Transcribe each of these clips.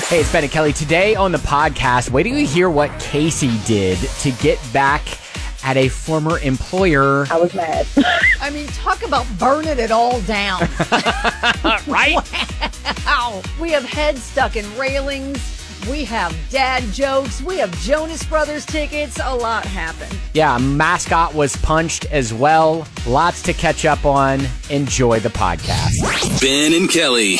Hey, it's Ben and Kelly. Today on the podcast, wait till you hear what Casey did to get back at a former employer. I was mad. I mean, talk about burning it all down. Right? Wow. We have heads stuck in railings. We have dad jokes. We have Jonas Brothers tickets. A lot happened. Yeah, mascot was punched as well. Lots to catch up on. Enjoy the podcast. Ben and Kelly.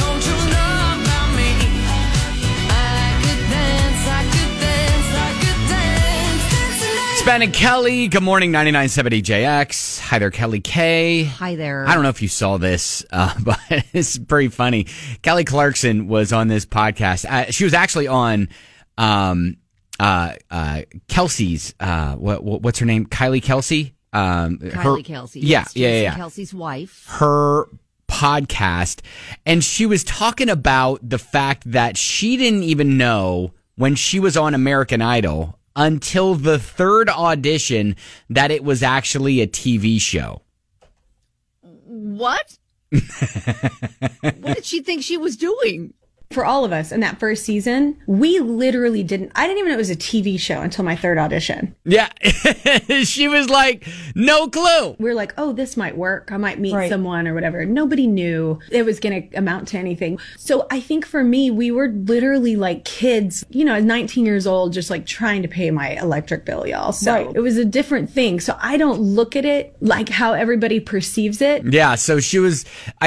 Ben and Kelly, good morning, 99.7 EJX. Hi there, Kelly K. Hi there. I don't know if you saw this, but it's pretty funny. Kelly Clarkson was on this podcast. She was actually on Kelsey's, what's her name? Kylie Kelsey? Kylie Kelsey. Yeah. Kelsey's wife. Her podcast. And she was talking about the fact that she didn't even know when she was on American Idol until the third audition that it was actually a TV show. What? What did she think she was doing? For all of us in that first season, we literally I didn't even know it was a TV show until my third audition. Yeah. She was like, no clue. We were like, oh, this might work. I might meet someone or whatever. Nobody knew it was going to amount to anything. So I think for me, we were literally like kids, 19 years old, just like trying to pay my electric bill, y'all. So It was a different thing. So I don't look at it like how everybody perceives it. Yeah. So she was,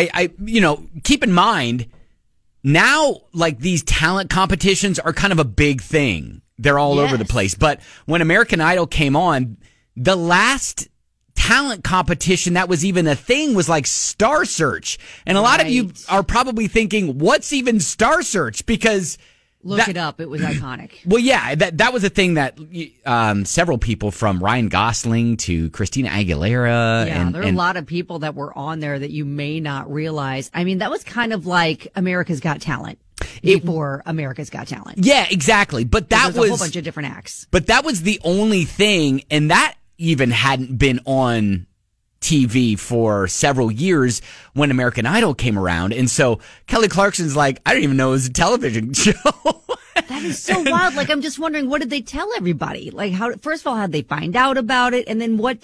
keep in mind, now, like, these talent competitions are kind of a big thing. They're all over the place. But when American Idol came on, the last talent competition that was even a thing was like Star Search. And a lot of you are probably thinking, what's even Star Search? Because Look it up. It was iconic. Well, yeah, that was a thing that several people from Ryan Gosling to Christina Aguilera. Yeah, there are a lot of people that were on there that you may not realize. I mean, that was kind of like America's Got Talent before America's Got Talent. Yeah, exactly. But that was a whole bunch of different acts. But that was the only thing, and that even hadn't been on TV for several years when American Idol came around. And so Kelly Clarkson's like, I didn't even know it was a television show. That is so wild. Like, I'm just wondering, what did they tell everybody? Like, first of all, how'd they find out about it? And then what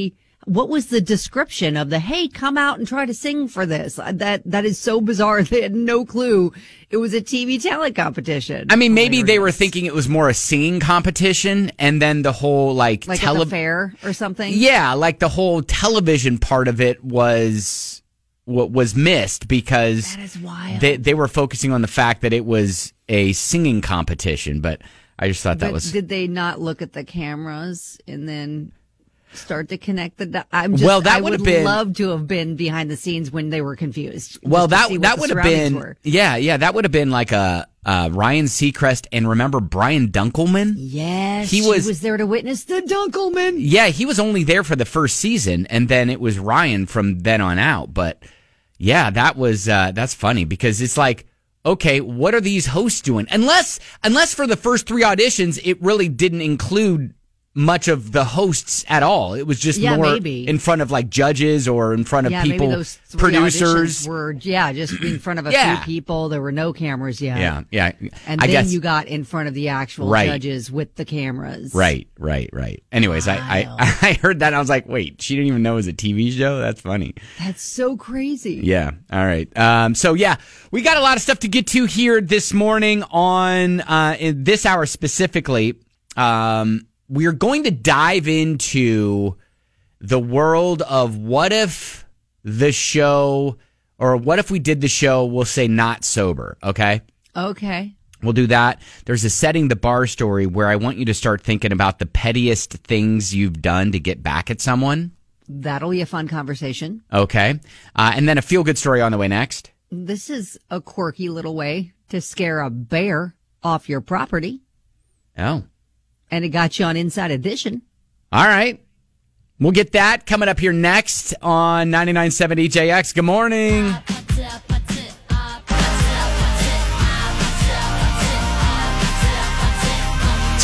was the description of hey, come out and try to sing for this? That is so bizarre. They had no clue it was a TV talent competition. I mean, maybe they were thinking it was more a singing competition, and then the whole like at the fair or something. Yeah, like the whole television part of it was what was missed because that is wild. They were focusing on the fact that it was a singing competition, but I just thought that was. Did they not look at the cameras and then start to connect the I would have loved to have been behind the scenes when they were confused. Well, that would have been that would have been like a Ryan Seacrest, and remember Brian Dunkelman? Yes, he was there to witness the Dunkelman. Yeah, he was only there for the first season, and then it was Ryan from then on out. But yeah, that was that's funny because it's like, okay, what are these hosts doing? Unless for the first three auditions, it really didn't include much of the hosts at all. It was just more maybe in front of like judges or in front of people, maybe those producers were just in front of a few people. There were no cameras yet. Yeah. And I guess you got in front of the actual judges with the cameras. Right. Anyways, I heard that and I was like, wait, she didn't even know it was a TV show? That's funny. That's so crazy. Yeah. All right. So yeah, we got a lot of stuff to get to here this morning on in this hour specifically. We're going to dive into the world of what if the show, or what if we did the show, we'll say not sober, okay? Okay. We'll do that. There's a Setting the Bar story where I want you to start thinking about the pettiest things you've done to get back at someone. That'll be a fun conversation. Okay. And then a feel-good story on the way next. This is a quirky little way to scare a bear off your property. Oh. And it got you on Inside Edition. All right. We'll get that coming up here next on 99.7 EJX. Good morning.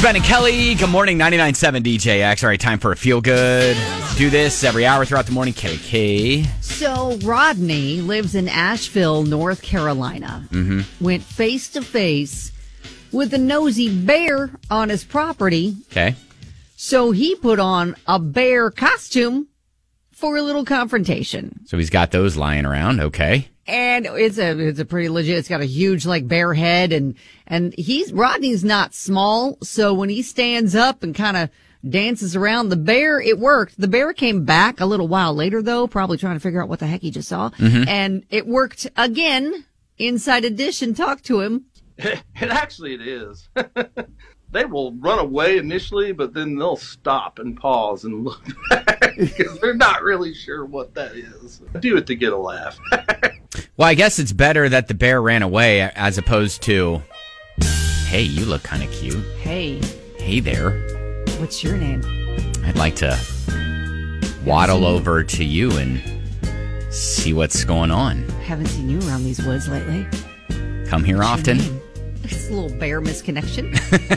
Ben and Kelly. Good morning, 99.7 DJX. All right, time for a feel good. Do this every hour throughout the morning. KK. So Rodney lives in Asheville, North Carolina. Went face to face with a nosy bear on his property. Okay. So he put on a bear costume for a little confrontation. So he's got those lying around. Okay. And it's a pretty legit. It's got a huge bear head, and Rodney's not small, so when he stands up and kind of dances around the bear, it worked. The bear came back a little while later, though, probably trying to figure out what the heck he just saw, and it worked again. Inside Edition talked to him. It is. They will run away initially, but then they'll stop and pause and look back because they're not really sure what that is. Do it to get a laugh. Well, I guess it's better that the bear ran away as opposed to, hey, you look kind of cute. Hey there. What's your name? I'd like to waddle over to you and see what's going on. Haven't seen you around these woods lately. Come here often. It's a little bear misconnection.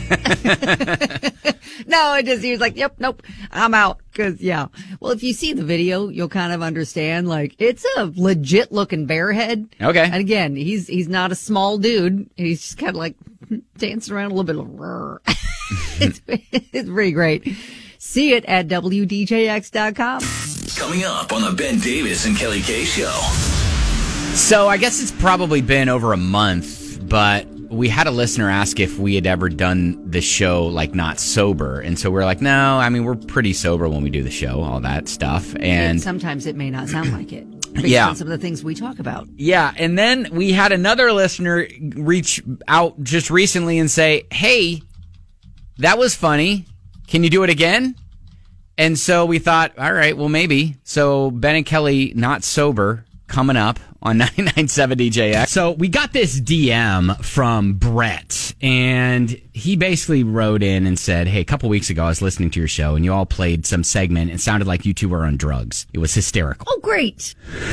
No, he was like, yep, nope, I'm out. Cause well, if you see the video, you'll kind of understand, it's a legit looking bear head. Okay. And again, he's not a small dude. He's just kind of dancing around a little bit. It's pretty great. See it at WDJX.com. Coming up on the Ben Davis and Kelly K Show. So I guess it's probably been over a month, but we had a listener ask if we had ever done the show not sober, and so we're like, no, I mean, we're pretty sober when we do the show, all that stuff, and sometimes it may not sound like it based on some of the things we talk about. Yeah, and then we had another listener reach out just recently and say, hey, that was funny, can you do it again? And so we thought, all right, well, maybe. So Ben and Kelly Not Sober coming up on 99.7 DJX. So we got this DM from Brett, and he basically wrote in and said, hey, a couple weeks ago I was listening to your show, and you all played some segment. It sounded like you two were on drugs. It was hysterical. Oh, great.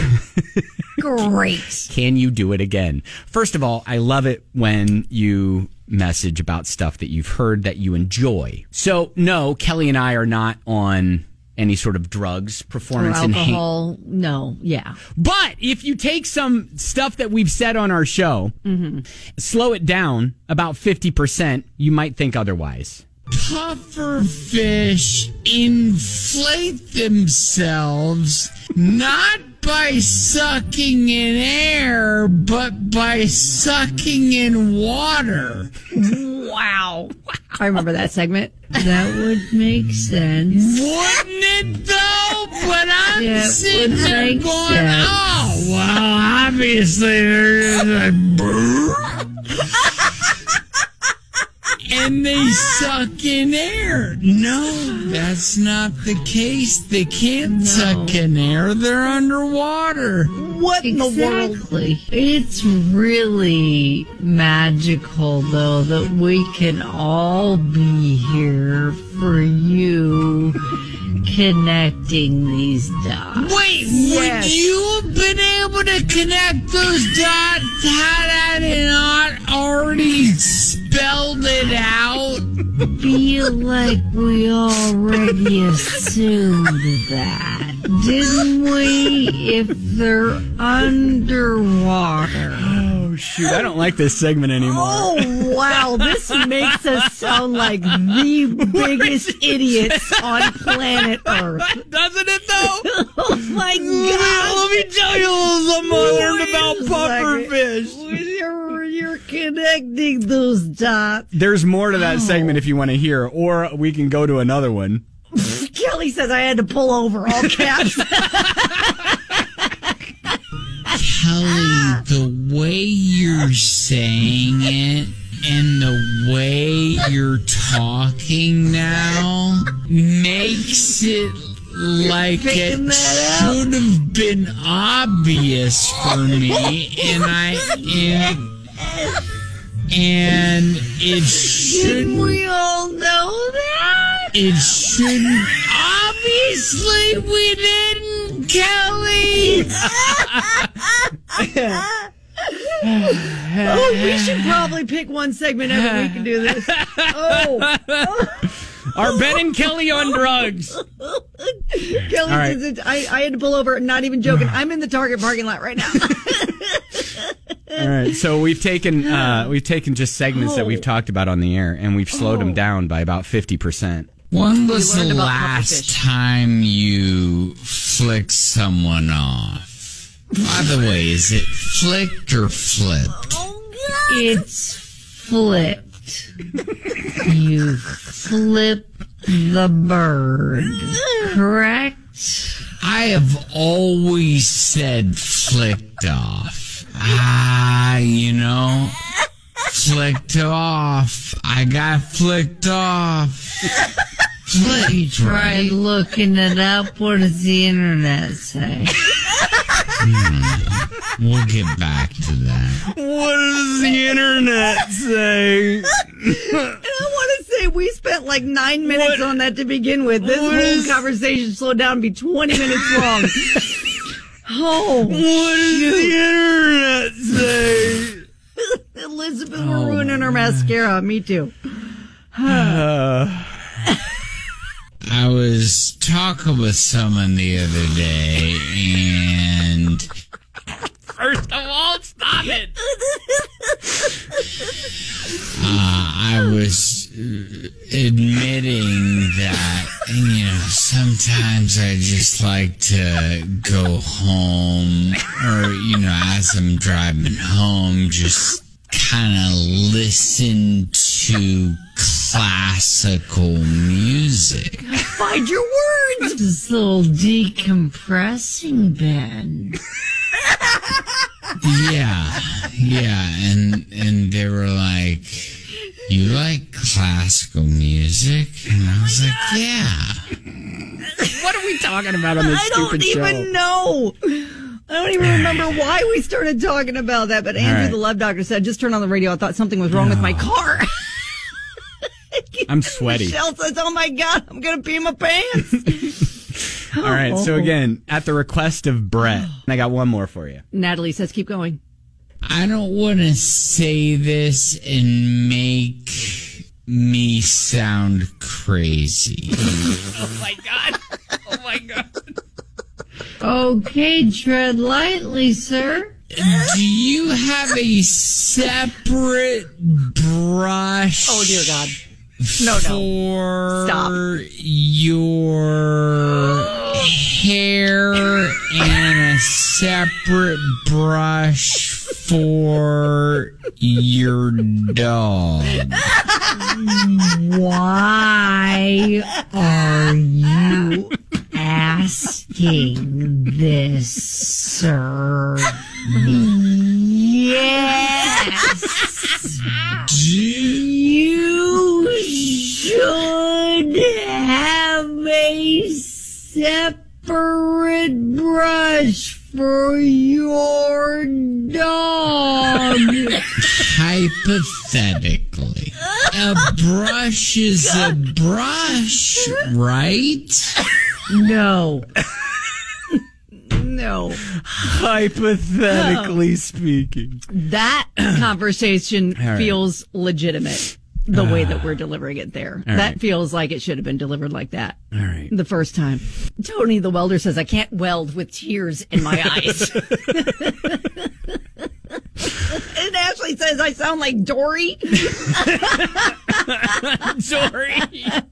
Great. Can you do it again? First of all, I love it when you message about stuff that you've heard that you enjoy. So, no, Kelly and I are not on any sort of drugs, performance alcohol. No, yeah. But if you take some stuff that we've said on our show, slow it down about 50%, you might think otherwise. Puffer fish inflate themselves not by sucking in air, but by sucking in water. Wow. I remember that segment. That would make sense. Wouldn't it though? But I'm sitting there going, oh, well, obviously there's and they suck in air. No, that's not the case. They can't suck in air. They're underwater. What in the world? It's really magical, though, that we can all be here for you connecting these dots. Wait, would you have been able to connect those dots had I not already spelled it out? Feel like we already assumed that, didn't we? If they're underwater. Oh, shoot. I don't like this segment anymore. Oh, wow. This makes us sound like the biggest idiots on planet Earth. Doesn't it, though? Oh, my God. Let me tell you a little something I learned about pufferfish. You're connecting those dots. There's more to that segment if you want to hear, or we can go to another one. Kelly says I had to pull over, all caps. Kelly, the way you're saying it and the way you're talking now makes it like it should have been obvious for me, and it shouldn't. We all know that. It shouldn't. Obviously, we didn't, Kelly. Oh, we should probably pick one segment every week and do this. Are Ben and Kelly on drugs? Kelly right. says I had to pull over, not even joking. I'm in the Target parking lot right now. All right, so we've taken just segments that we've talked about on the air, and we've slowed them down by about 50%. When was learned the about last pufferfish. time you flicked someone off? By the way, is it flicked or flipped? It's flipped. You flip the bird, correct? I have always said flicked off. Flicked off. I got flicked off. You tried looking it up. What does the internet say? We'll get back to that. What does the internet say? And I want to say we spent like 9 minutes on that to begin with. This whole conversation slowed down to be 20 minutes long. What does the internet say? Elizabeth, we're ruining her mascara. Me too. I was talking with someone the other day, and First of all, stop it. I was admitting that, sometimes I just like to go home, or, as I'm driving home, just kind of listen to classical music. Find your words. This little decompressing, Ben. Yeah, and they were like, "You like classical music?" And I was like, "Yeah." What are we talking about on this stupid show? I don't even know. I don't even remember why we started talking about that. But Andrew, the love doctor, said, just turn on the radio. I thought something was wrong with my car. I'm sweaty. Michelle says, oh my God, I'm going to pee my pants. All right, so again, at the request of Brett, I got one more for you. Natalie says, keep going. I don't want to say this and make me sound crazy. Oh my God. Oh my God. Okay, tread lightly, sir. Do you have a separate brush? Oh, dear God. For Stop. your hair and a separate brush for your dog. Why are you asking this, sir? Yes. You should have a separate brush for your dog. Hypothetically, a brush is a brush, right? No. No. Hypothetically speaking. That conversation feels legitimate. The way that we're delivering it there. That feels like it should have been delivered like that. All right. The first time. Tony the welder says, I can't weld with tears in my eyes. And Ashley says, I sound like Dory. Dory.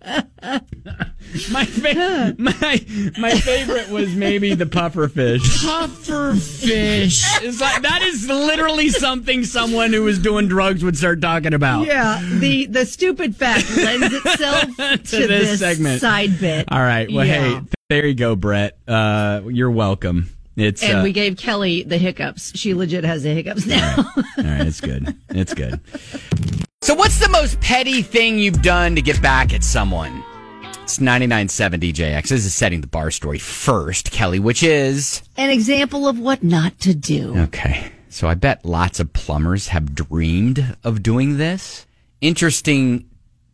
My favorite was maybe the pufferfish. Pufferfish. That is literally something someone who was doing drugs would start talking about. Yeah, the stupid fact lends itself to this segment. Side bit. All right. Well, hey, there you go, Brett. You're welcome. And we gave Kelly the hiccups. She legit has the hiccups now. All right, it's good. It's good. So what's the most petty thing you've done to get back at someone? It's 99.7 DJX. This is setting the bar story first, Kelly, which is an example of what not to do. Okay. So I bet lots of plumbers have dreamed of doing this. Interesting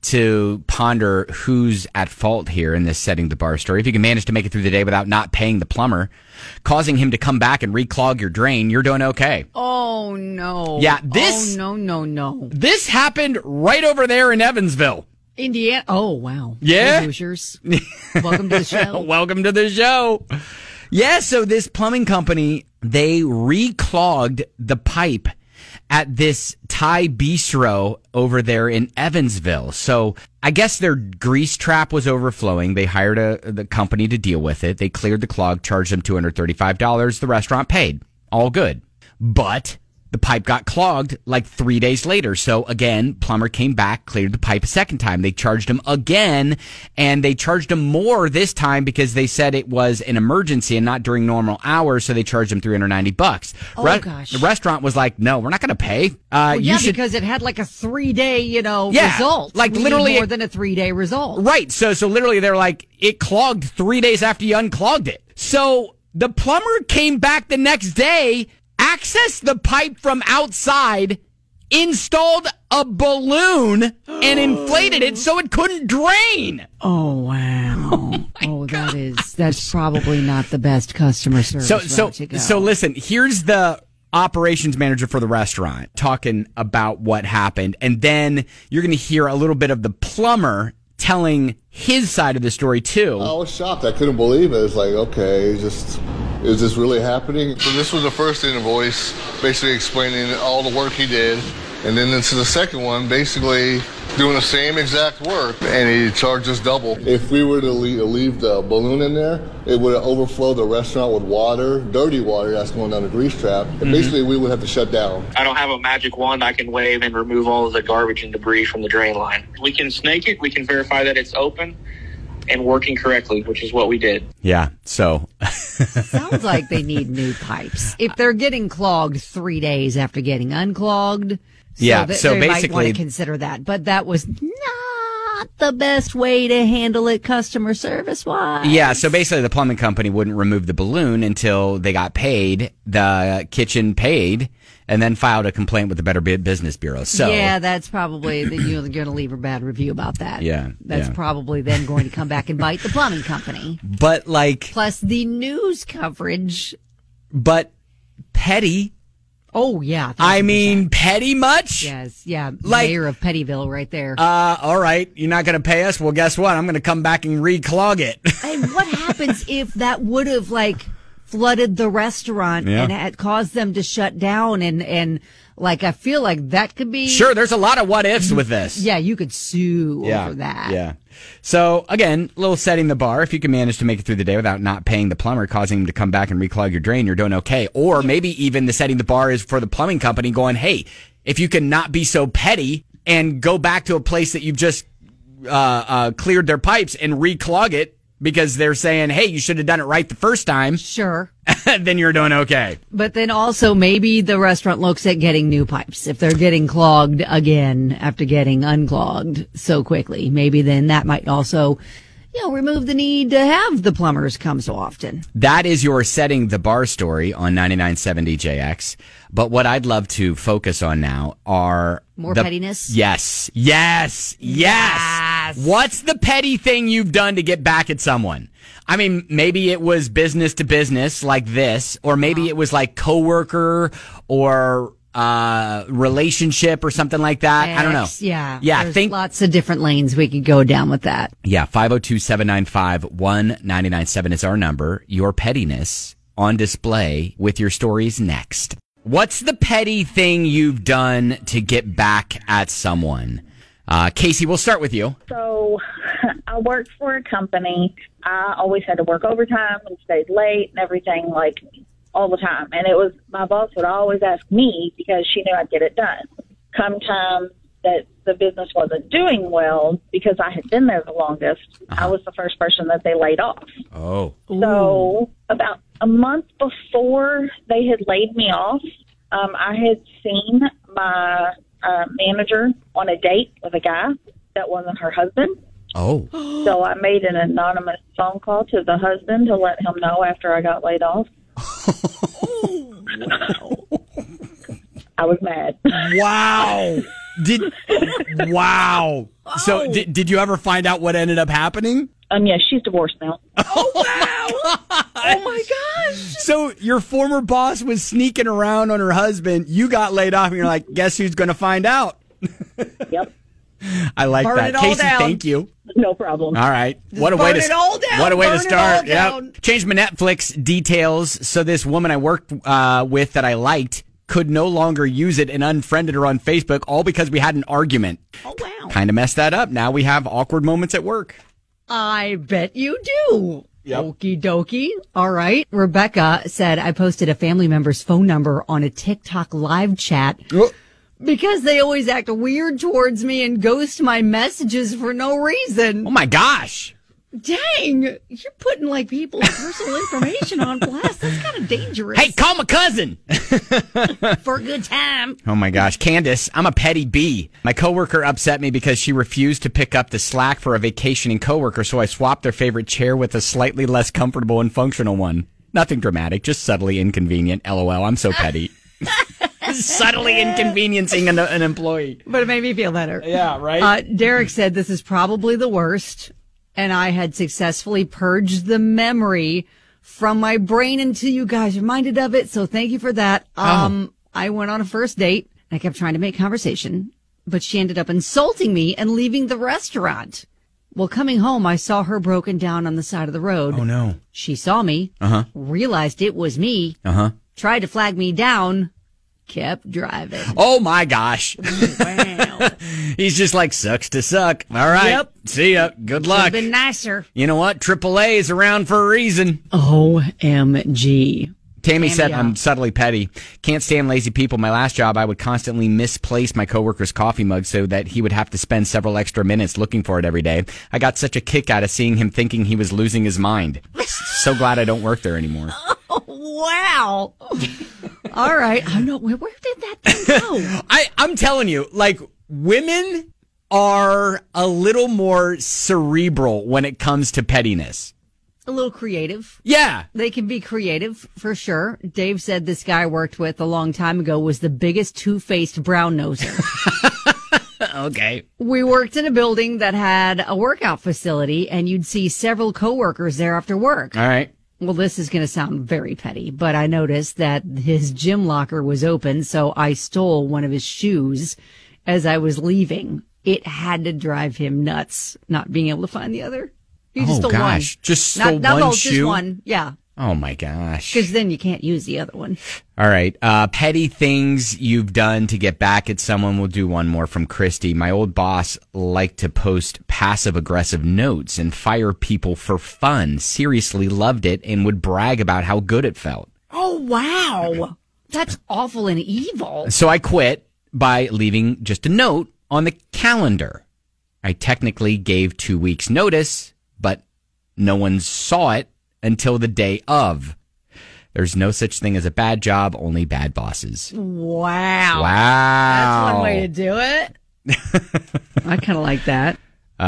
to ponder who's at fault here in this setting the bar story. If you can manage to make it through the day without not paying the plumber, causing him to come back and reclog your drain, you're doing okay. Oh, no. Yeah, this... Oh, no. This happened right over there in Evansville. Indiana. Oh, wow. Yeah? Hey, Hoosiers. Welcome to the show. Welcome to the show. Yeah, so this plumbing company, they reclogged the pipe at this Thai bistro over there in Evansville. So I guess their grease trap was overflowing. They hired the company to deal with it. They cleared the clog, charged them $235. The restaurant paid. All good. But the pipe got clogged like 3 days later. So again, plumber came back, cleared the pipe a second time. They charged him again, and they charged him more this time because they said it was an emergency and not during normal hours. So they charged him $390. Oh, gosh. The restaurant was like, no, we're not going to pay. Because it had like a 3-day, result. Like we literally need more than a 3-day result. Right. So literally they're like, it clogged 3 days after you unclogged it. So the plumber came back the next day, accessed the pipe from outside, installed a balloon, and inflated it so it couldn't drain. Oh, wow. That's probably not the best customer service. So listen, here's the operations manager for the restaurant talking about what happened, and then you're going to hear a little bit of the plumber telling his side of the story too. I was shocked. I couldn't believe it. It's like, okay, is this really happening? So this was the first invoice, basically explaining all the work he did. And then this is the second one, basically doing the same exact work, and he charged us double. If we were to leave the balloon in there, it would overflow the restaurant with water, dirty water that's going down the grease trap. And basically, we would have to shut down. I don't have a magic wand I can wave and remove all of the garbage and debris from the drain line. We can snake it. We can verify that it's open and working correctly, which is what we did. Yeah, so... Sounds like they need new pipes. If they're getting clogged 3 days after getting unclogged... So basically, might want to consider that. But that was not the best way to handle it customer service-wise. Yeah, so basically the plumbing company wouldn't remove the balloon until they got paid, the kitchen paid, and then filed a complaint with the Better Business Bureau. So yeah, that's probably, you're going to leave a bad review about that. Yeah. That's probably then going to come back and bite the plumbing company. But plus the news coverage. But petty. Oh, yeah. 1,000%. I mean, petty much? Yes, yeah. Mayor of Pettyville right there. All right. You're not going to pay us? Well, guess what? I'm going to come back and reclog it. And what happens if that would have, flooded the restaurant and had caused them to shut down? And I feel like that could be... Sure, there's a lot of what ifs with this. Yeah, you could sue over that. Yeah. So, again, a little setting the bar. If you can manage to make it through the day without not paying the plumber, causing him to come back and reclog your drain, you're doing okay. Or maybe even the setting the bar is for the plumbing company going, hey, if you can not be so petty and go back to a place that you've just cleared their pipes and reclog it because they're saying, hey, you should have done it right the first time. Sure. Then you're doing okay. But then also maybe the restaurant looks at getting new pipes. If they're getting clogged again after getting unclogged so quickly, maybe then that might also, remove the need to have the plumbers come so often. That is your setting the bar story on 99.7 DJX. But what I'd love to focus on now are... More pettiness? Yes. What's the petty thing you've done to get back at someone? I mean, maybe it was business to business like this, or maybe it was like coworker or relationship or something like that. I don't know. Yeah. There's lots of different lanes we could go down with that. Yeah. 502-795-1997 is our number. Your pettiness on display with your stories next. What's the petty thing you've done to get back at someone? Casey, we'll start with you. So I worked for a company. I always had to work overtime and stayed late and everything, all the time. And it was, my boss would always ask me because she knew I'd get it done. Come time that the business wasn't doing well, because I had been there the longest, I was the first person that they laid off. Oh. So about a month before they had laid me off, I had seen my manager on a date with a guy that wasn't her husband. Oh. So I made an anonymous phone call to the husband to let him know after I got laid off. I was mad. Wow. Wow. So did you ever find out what ended up happening? Yeah, she's divorced now. Oh, wow. Oh, my gosh. So your former boss was sneaking around on her husband. You got laid off, and you're like, guess who's going to find out? Yep. I like Burn that. it all Casey, down. thank you. No problem. All right. What a burn way to it all down. What a way to Burn it start. all down. Yep. Changed my Netflix details. So this woman I worked with that I liked could no longer use it and unfriended her on Facebook, all because we had an argument. Oh, wow. Kind of messed that up. Now we have awkward moments at work. I bet you do. Yep. Okie dokie. All right. Rebecca said, I posted a family member's phone number on a TikTok live chat because they always act weird towards me and ghost my messages for no reason. Oh my gosh. Dang. You're putting like people's personal information on blast. That's kind of dangerous. Hey, call my cousin. For a good time. Oh my gosh. Candace, I'm a petty bee. My coworker upset me because she refused to pick up the slack for a vacationing coworker, so I swapped their favorite chair with a slightly less comfortable and functional one. Nothing dramatic, just subtly inconvenient. LOL, I'm so petty. Subtly inconveniencing an employee. But it made me feel better. Yeah, right? Derek said this is probably the worst, and I had successfully purged the memory from my brain until you guys reminded of it, so thank you for that. I went on a first date, and I kept trying to make conversation, but she ended up insulting me and leaving the restaurant. Well, coming home, I saw her broken down on the side of the road. Oh, no. She saw me, realized it was me, tried to flag me down, kept driving. Oh my gosh. Wow. He's just like, sucks to suck. All right. Yep. See ya. Good luck. Could've been nicer. You know what? AAA is around for a reason. OMG. Tammy said, I'm subtly petty. Can't stand lazy people. My last job, I would constantly misplace my coworker's coffee mug so that he would have to spend several extra minutes looking for it every day. I got such a kick out of seeing him thinking he was losing his mind. So glad I don't work there anymore. Wow. All right. I know. Where did that thing go? I'm telling you, like, women are a little more cerebral when it comes to pettiness. A little creative. Yeah. They can be creative, for sure. Dave said this guy I worked with a long time ago was the biggest two-faced brown noser. Okay. We worked in a building that had a workout facility, and you'd see several coworkers there after work. All right. Well, this is going to sound very petty, but I noticed that his gym locker was open, so I stole one of his shoes as I was leaving. It had to drive him nuts not being able to find the other. He just stole one. Just stole not one both, shoe? just one. Yeah. Oh my gosh. Because then you can't use the other one. All right. Petty things you've done to get back at someone. We'll do one more from Christy. My old boss liked to post passive-aggressive notes and fire people for fun. Seriously loved it and would brag about how good it felt. Oh, wow. That's awful and evil. So I quit by leaving just a note on the calendar. I technically gave 2 weeks' notice, but no one saw it until the day of. There's no such thing as a bad job, only bad bosses. Wow. Wow. That's one way to do it. I kind of like that.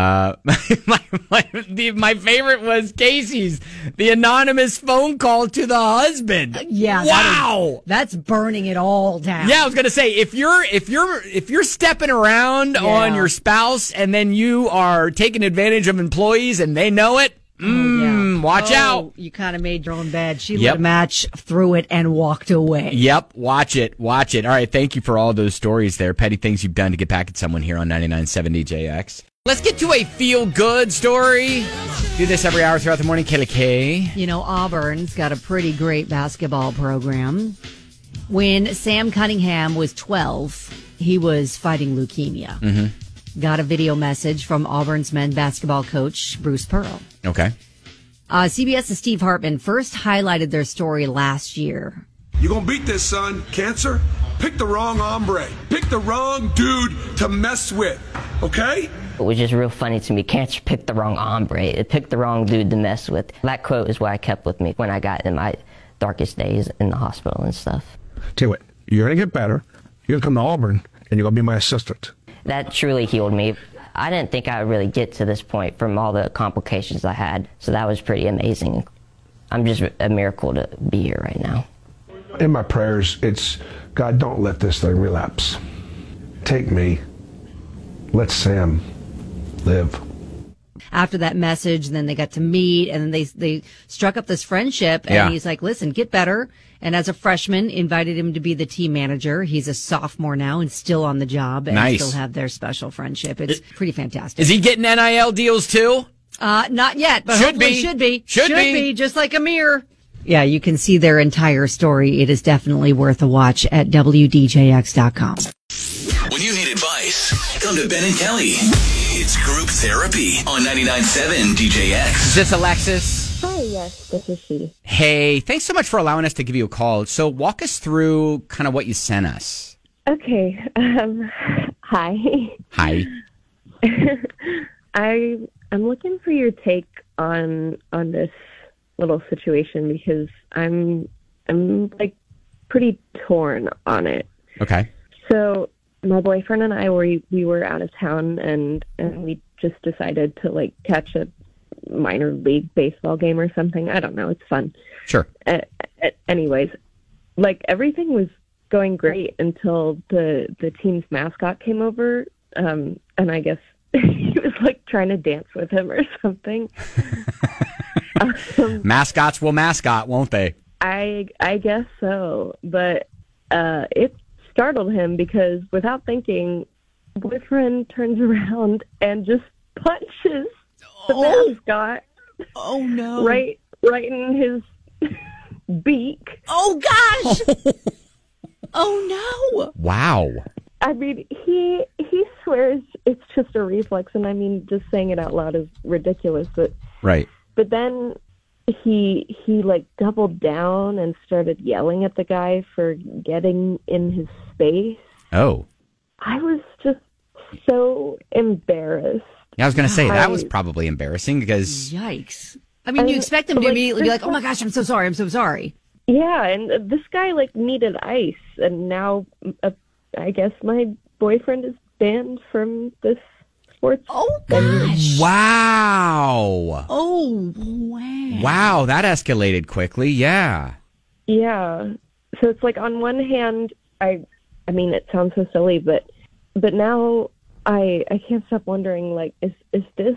My favorite was Casey's, the anonymous phone call to the husband. Yeah. Wow. That's burning it all down. Yeah, I was gonna say if you're stepping around on your spouse and then you are taking advantage of employees and they know it, watch out. You kind of made your own bed. She lit a match, threw it, and walked away. Yep, watch it. All right, thank you for all those stories there. Petty things you've done to get back at someone here on 99.7 DJX. Let's get to a feel-good story. Do this every hour throughout the morning. Kayla K. You know, Auburn's got a pretty great basketball program. When Sam Cunningham was 12, he was fighting leukemia. Mm-hmm. Got a video message from Auburn's men's basketball coach, Bruce Pearl. Okay. CBS's Steve Hartman first highlighted their story last year. You're going to beat this, son. Cancer? Pick the wrong hombre. Pick the wrong dude to mess with, okay? It was just real funny to me. Cancer picked the wrong hombre. It picked the wrong dude to mess with. That quote is what I kept with me when I got in my darkest days in the hospital and stuff. Tell you what, you're going to get better. You're going to come to Auburn, and you're going to be my assistant. That truly healed me. I didn't think I would really get to this point from all the complications I had, so that was pretty amazing. I'm just a miracle to be here right now. In my prayers, it's, God, don't let this thing relapse. Take me. Let Sam live. After that message, and then they got to meet, and then they struck up this friendship, and he's like, listen, get better. And as a freshman, invited him to be the team manager. He's a sophomore now and still on the job, and still have their special friendship. It's pretty fantastic. Is he getting NIL deals too? Not yet, but Should hopefully be. should be, just like Amir. Yeah, you can see their entire story. It is definitely worth a watch at WDJX.com. When you need advice, come to Ben and Kelly. It's group therapy on 99.7 DJX. Is this Alexis? Hi, yes, this is she. Hey, thanks so much for allowing us to give you a call. So walk us through kind of what you sent us. Okay. Hi. Hi. I'm looking for your take on this little situation because I'm like pretty torn on it. Okay. So my boyfriend and I we were out of town and we just decided to like catch a minor league baseball game or something. I don't know. It's fun. Sure. Anyways, like everything was going great until the team's mascot came over. And I guess he was like trying to dance with him or something. Mascots will mascot, won't they? I guess so. But it startled him because without thinking, boyfriend turns around and just punches the mascot. Oh no! Right in his beak. Oh gosh! Oh no! Wow. I mean, he swears it's just a reflex, and I mean, just saying it out loud is ridiculous. But right. But then he like doubled down and started yelling at the guy for getting in his space. Oh. I was just so embarrassed. Yeah, I was going to say, that was probably embarrassing because... Yikes. I mean, you expect them to immediately be like, oh my gosh, I'm so sorry, I'm so sorry. Yeah, and this guy, like, needed ice, and now I guess my boyfriend is banned from this sports. Oh, gosh. Wow. Oh, wow. Wow, that escalated quickly, yeah. Yeah. So it's like, on one hand, I mean, it sounds so silly, but now... I can't stop wondering, like, is this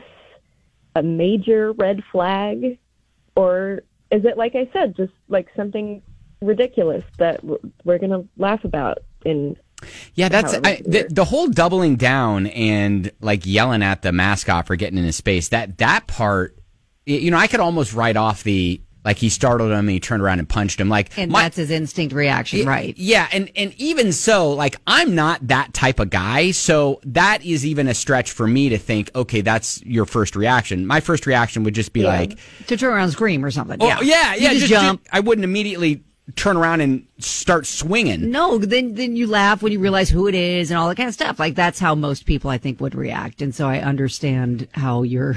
a major red flag? Or is it, like I said, just, like, something ridiculous that we're going to laugh about in... Yeah, that's the whole doubling down and, like, yelling at the mascot for getting in his space, that part, you know, I could almost write off the... Like, he startled him and he turned around and punched him. Like, and that's his instinct reaction, right? Yeah, and even so, like, I'm not that type of guy, so that is even a stretch for me to think, okay, that's your first reaction. My first reaction would just be like... To turn around and scream or something. Oh, yeah. Just jump. I wouldn't immediately turn around and start swinging. No, then you laugh when you realize who it is and all that kind of stuff. Like, that's how most people, I think, would react. And so I understand how you're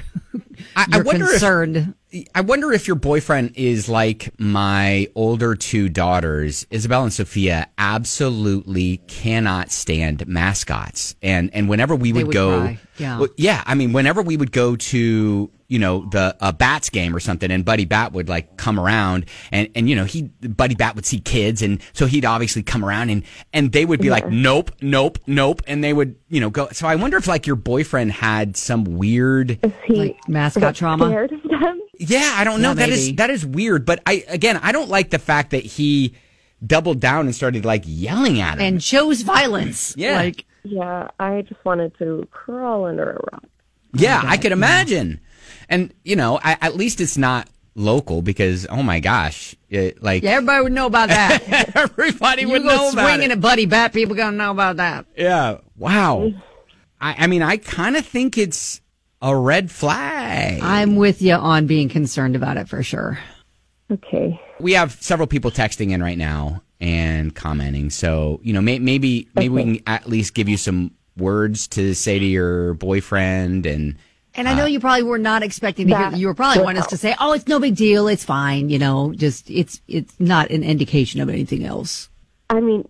concerned. I wonder if your boyfriend is like my older two daughters, Isabel and Sophia, absolutely cannot stand mascots. And whenever we would go, cry. Yeah. Well, yeah, I mean, whenever we would go to, you know, a Bats game or something, and Buddy Bat would like come around and you know, Buddy Bat would see kids, and so he'd obviously come around and they would be like, nope, and they would, you know, go. So I wonder if like your boyfriend had some weird like mascot trauma. Scared of them? Yeah, I don't know. Yeah, that is weird. But I don't like the fact that he doubled down and started like yelling at him and chose violence. Yeah, yeah. I just wanted to crawl under a rock. Yeah, I could imagine. And you know, at least it's not local because oh my gosh, everybody would know about that. Everybody would know about it. Swinging at Buddy Bat, people gonna know about that. Yeah. Wow. I mean, I kind of think it's a red flag. I'm with you on being concerned about it for sure. Okay. We have several people texting in right now and commenting. So, you know, maybe we can at least give you some words to say to your boyfriend. And I know you probably were not expecting to hear. You were probably wanting us to say, oh, it's no big deal. It's fine. You know, just it's not an indication of anything else. I mean,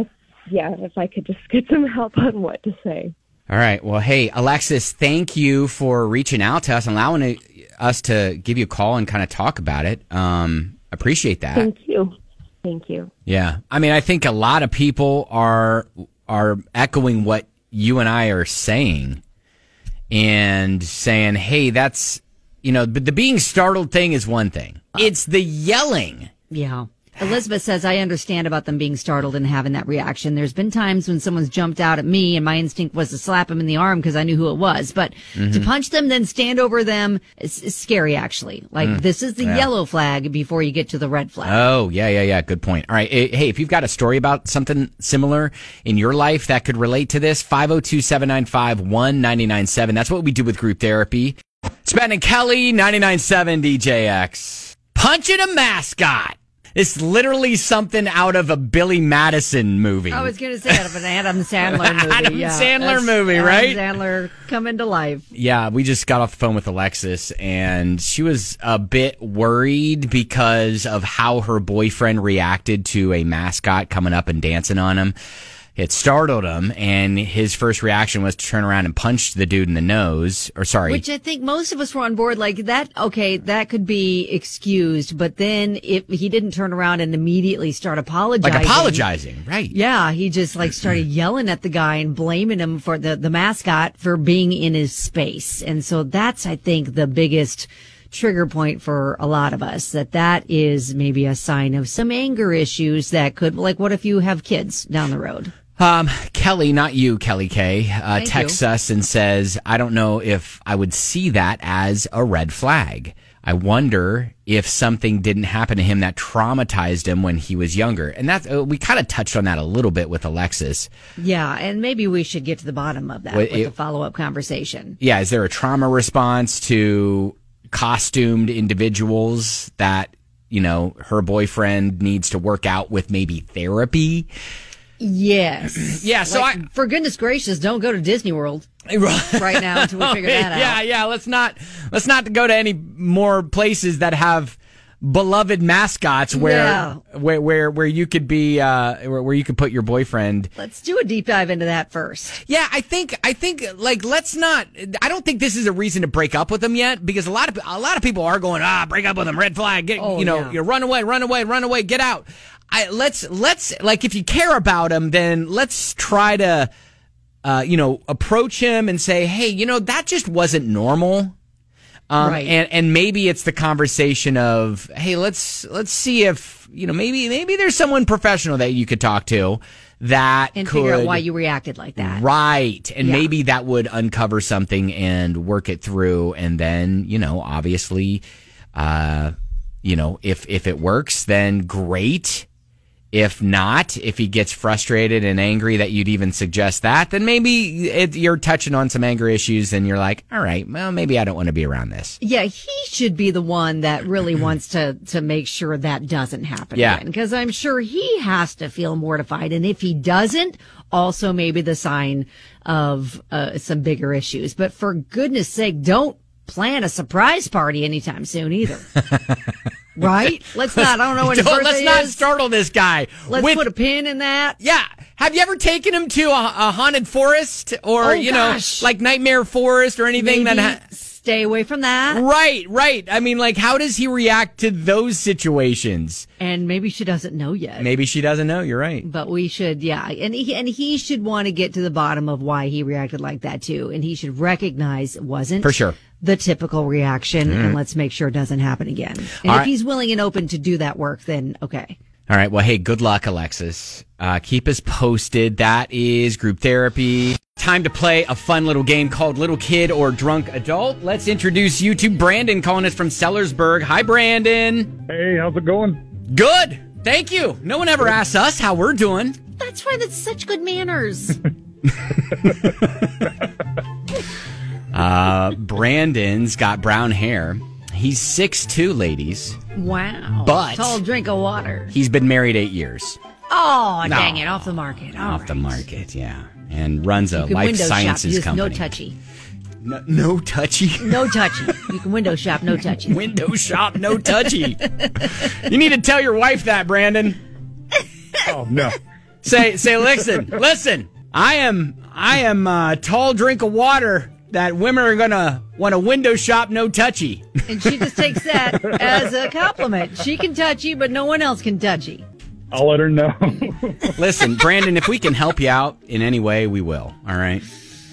if I could just get some help on what to say. All right. Well, hey, Alexis, thank you for reaching out to us and allowing us to give you a call and kind of talk about it. Appreciate that. Thank you. Yeah. I mean, I think a lot of people are echoing what you and I are saying. and saying, hey, that's, but the being startled thing is one thing. It's the yelling. Yeah. Elizabeth says, I understand about them being startled and having that reaction. There's been times when someone's jumped out at me and my instinct was to slap him in the arm because I knew who it was. But to punch them, then stand over them is scary, actually. Like, this is the yellow flag before you get to the red flag. Oh, yeah. Good point. All right. Hey, if you've got a story about something similar in your life that could relate to this, 502-795-1997. That's what we do with group therapy. It's Ben and Kelly, 99.7 DJX. Punching a mascot. It's literally something out of a Billy Madison movie. I was going to say out of an Adam Sandler movie. Sandler movie, right? Adam Sandler coming to life. Yeah, we just got off the phone with Alexis, and she was a bit worried because of how her boyfriend reacted to a mascot coming up and dancing on him. It startled him, and his first reaction was to turn around and punch the dude in the nose. Which I think most of us were on board. Like, that, okay, that could be excused. But then if he didn't turn around and immediately start apologizing. Right. Yeah, he just, started yelling at the guy and blaming him for the mascot for being in his space. And so that's, I think, the biggest trigger point for a lot of us, that is maybe a sign of some anger issues that could, what if you have kids down the road? Kelly, not you, Kelly K, texts us and says, I don't know if I would see that as a red flag. I wonder if something didn't happen to him that traumatized him when he was younger. And that's, we kind of touched on that a little bit with Alexis. Yeah, and maybe we should get to the bottom of that with a follow-up conversation. Yeah, is there a trauma response to costumed individuals that, her boyfriend needs to work out with, maybe therapy? Yes. Yeah, so for goodness gracious, don't go to Disney World right now until we figure that out. Yeah, let's not go to any more places that have beloved mascots where you could be where you could put your boyfriend. Let's do a deep dive into that first. Yeah, I think let's not. I don't think this is a reason to break up with them yet, because a lot of people are going, break up with them, red flag, you run away, get out. Let's if you care about him, then let's try to approach him and say, hey, that just wasn't normal. Right. And maybe it's the conversation of, hey, let's see if, maybe there's someone professional that you could talk to and figure out why you reacted like that. Right. And maybe that would uncover something and work it through. And then, obviously, if it works, then great. If not, if he gets frustrated and angry that you'd even suggest that, then maybe you're touching on some anger issues and you're like, all right, well, maybe I don't want to be around this. Yeah, he should be the one that really wants to make sure that doesn't happen again. Because I'm sure he has to feel mortified. And if he doesn't, also maybe the sign of some bigger issues. But for goodness sake, don't plan a surprise party anytime soon either. Right? Let's not. I don't know what his birthday is. Let's not startle this guy. Let's put a pin in that. Yeah. Have you ever taken him to a haunted forest or, like Nightmare Forest or anything? Maybe stay away from that. Right. I mean, how does he react to those situations? And maybe she doesn't know yet. Maybe she doesn't know. You're right. But we should, And he should want to get to the bottom of why he reacted like that too. And he should recognize it wasn't for sure the typical reaction. And let's make sure it doesn't happen again. And if he's willing and open to do that work, then okay. All right. Well, hey, good luck, Alexis. Keep us posted. That is group therapy. Time to play a fun little game called Little Kid or Drunk Adult. Let's introduce you to Brandon calling us from Sellersburg. Hi, Brandon. Hey, how's it going? Good. Thank you. No one ever asks us how we're doing. That's why that's such good manners. Brandon's got brown hair. He's 6'2", ladies. Wow. But tall drink of water. He's been married 8 years. Oh, dang it. Off the market. Off the market, yeah. And runs a life sciences company. No touchy. No touchy? No touchy. You can window shop, no touchy. Window shop, no touchy. You need to tell your wife that, Brandon. Oh, no. Say, listen. I am a tall drink of water that women are going to want to window shop, no touchy. And she just takes that as a compliment. She can touchy, but no one else can touchy. I'll let her know. Listen, Brandon, if we can help you out in any way, we will. All right?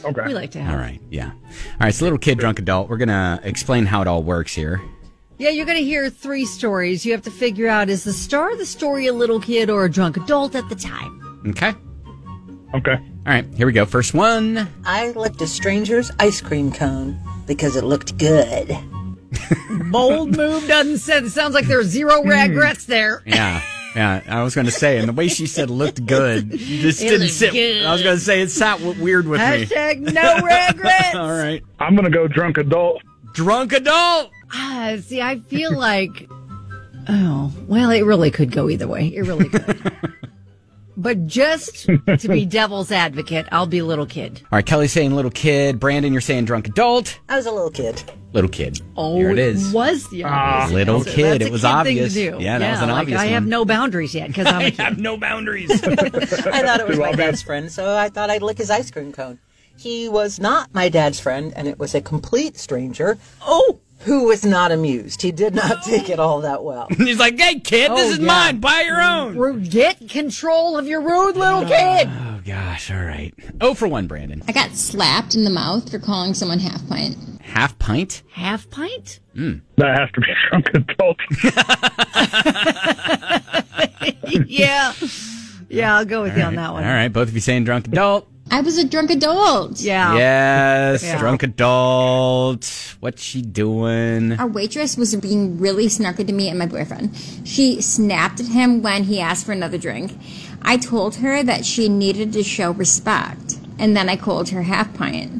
Okay. We like to have. All right, yeah. All right, so little kid, drunk adult. We're going to explain how it all works here. Yeah, you're going to hear 3 stories. You have to figure out, is the star of the story a little kid or a drunk adult at the time? Okay. Okay. All right, here we go. First one. I licked a stranger's ice cream cone because it looked good. Bold move sounds like there's 0 regrets there. Yeah. Yeah, I was going to say, and the way she said looked good, this It didn't looked sit. good. I was going to say, it sat weird with me. Hashtag no regrets. All right. I'm going to go drunk adult. Drunk adult. See, I feel like, it really could go either way. It really could. But just to be devil's advocate, I'll be little kid. All right, Kelly's saying little kid. Brandon, you're saying drunk adult. I was a little kid. Little kid. Oh, here it is. Was the obvious little answer. kid. That's It a was kid obvious. Thing to do. Yeah, that was an obvious I have one. no boundaries yet because I'm a I kid. have no boundaries. I thought it was my dad's friend, so I thought I'd lick his ice cream cone. He was not my dad's friend, and it was a complete stranger. Who was not amused. He did not take it all that well. He's like, hey, kid, this is mine. Buy your own. Get control of your rude little kid. Oh, gosh. All right. 0 for 1, Brandon. I got slapped in the mouth for calling someone half pint. Half pint? Half pint? That has to be drunk adult. Yeah. Yeah, I'll go with you on that one. All right, both of you saying drunk adult. I was a drunk adult. Yeah. Yes, Yeah. drunk adult. What's she doing? Our waitress was being really snarky to me and my boyfriend. She snapped at him when he asked for another drink. I told her that she needed to show respect, and then I called her half pint.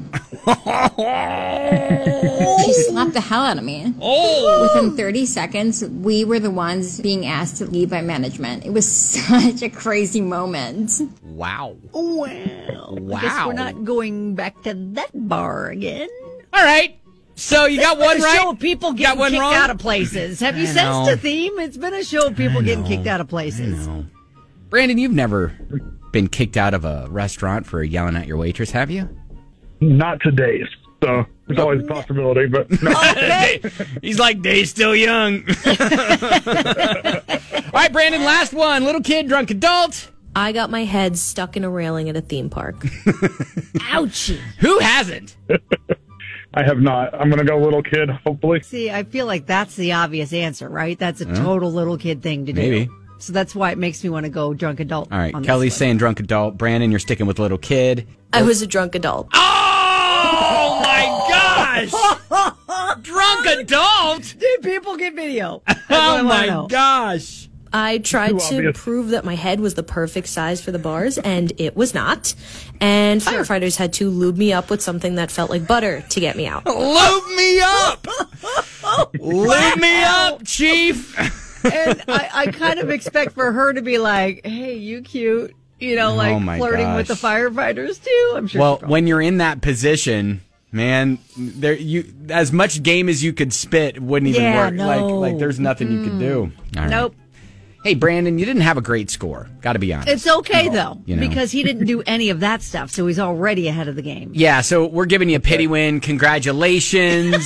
She slapped the hell out of me. Within 30 seconds, we were the ones being asked to leave by management. It was such a crazy moment. Wow. Well, Wow. I guess we're not going back to that bar again. All right. So you got one It's been a right? show of people getting one kicked wrong? out of places. Have you I sensed know. a theme? It's been a show of people getting kicked out of places. Brandon, you've never been kicked out of a restaurant for yelling at your waitress, have you? Not today's. So there's always a possibility, but no. He's like, day's still young. All right, Brandon, last one. Little kid, drunk adult. I got my head stuck in a railing at a theme park. Ouchie. Who hasn't? I have not. I'm going to go little kid, hopefully. See, I feel like that's the obvious answer, right? That's a total little kid thing to do. Maybe. So that's why it makes me want to go drunk adult. All right, on this Kelly's one. saying drunk adult. Brandon, you're sticking with little kid. I was a drunk adult. Oh, my gosh! Drunk adult? Did people get video? Oh, my gosh. I tried Too to obvious. prove that my head was the perfect size for the bars, and it was not. And firefighters had to lube me up with something that felt like butter to get me out. Lube me up! Lube me up, Chief! And I kind of expect for her to be like, hey, you cute. You know, like Oh, my flirting with the gosh. firefighters, too. I'm sure. Well, she probably- when you're in that position, man, as much game as you could spit wouldn't even Yeah, work. no. Like there's nothing you could do. All right. Nope. Hey, Brandon, you didn't have a great score. Got to be honest. It's okay, though, you know. because he didn't do any of that stuff, so he's already ahead of the game. Yeah, so we're giving you a pity win. Congratulations.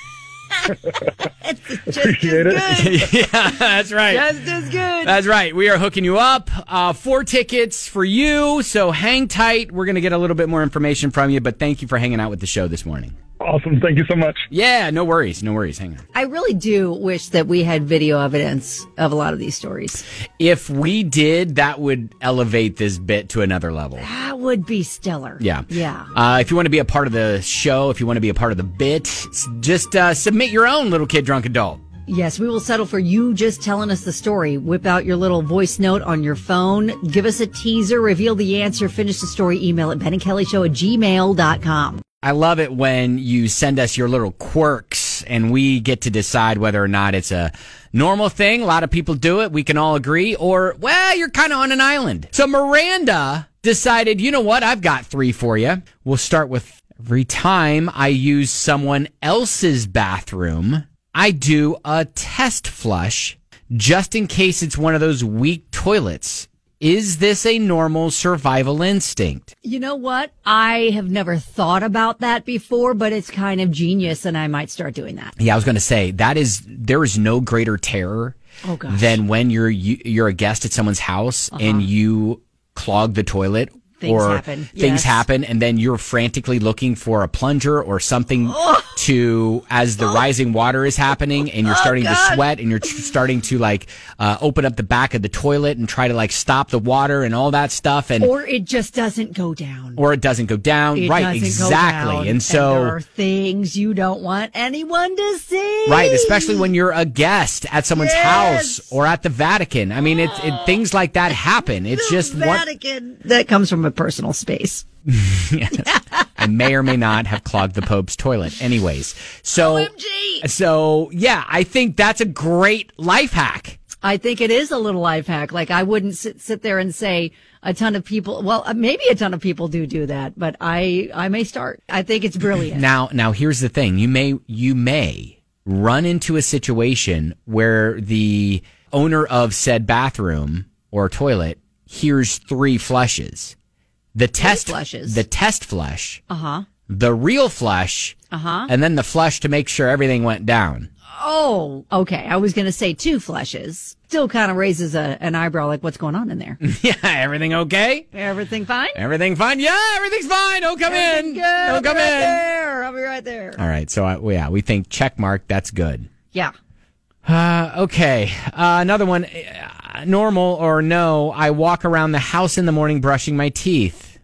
Just as good. Yeah, that's right. Just as good. That's right. We are hooking you up. 4 tickets for you. So hang tight. We're going to get a little bit more information from you, but thank you for hanging out with the show this morning. Awesome. Thank you so much. Yeah, no worries. No worries. Hang on. I really do wish that we had video evidence of a lot of these stories. If we did, that would elevate this bit to another level. That would be stellar. Yeah. Yeah. If you want to be a part of the show, if you want to be a part of the bit, just submit your own little kid drunk adult. Yes, we will settle for you just telling us the story. Whip out your little voice note on your phone. Give us a teaser, reveal the answer, finish the story, email at benandkellyshow@gmail.com. I love it when you send us your little quirks and we get to decide whether or not it's a normal thing. A lot of people do it. We can all agree. Or, well, you're kind of on an island. So Miranda decided, you know what? I've got 3 for you. We'll start with every time I use someone else's bathroom, I do a test flush just in case it's one of those weak toilets. Is this a normal survival instinct? You know what? I have never thought about that before, but it's kind of genius, and I might start doing that. Yeah, I was going to say there is no greater terror Oh, gosh. than when you're a guest at someone's house and you clog the toilet things happen, and then you're frantically looking for a plunger or something as the rising water is happening, and you're starting to sweat, and you're starting to open up the back of the toilet and try to stop the water and all that stuff, or it just doesn't go down. Right, exactly. And so there are things you don't want anyone to see. Right, especially when you're a guest at someone's house or at the Vatican. I mean, things like that happen. It's just Vatican. That comes from a personal space. Yes. I may or may not have clogged the Pope's toilet. Anyways, so yeah, I think that's a great life hack. I think it is a little life hack. I wouldn't sit there and say a ton of people. Well, maybe a ton of people do that, but I may start. I think it's brilliant. Now here's the thing: you may run into a situation where the owner of said bathroom or toilet hears 3 flushes. The test flush, the real flush, and then the flush to make sure everything went down. Oh, okay. I was going to say 2 flushes. Still kind of raises an eyebrow, what's going on in there? Yeah, everything okay? Everything fine? Everything fine? Yeah, everything's fine. Don't come in. Good. Don't come in. There. I'll be right there. All right. So, we think check mark. That's good. Yeah. Okay. Another one. Normal or no, I walk around the house in the morning brushing my teeth.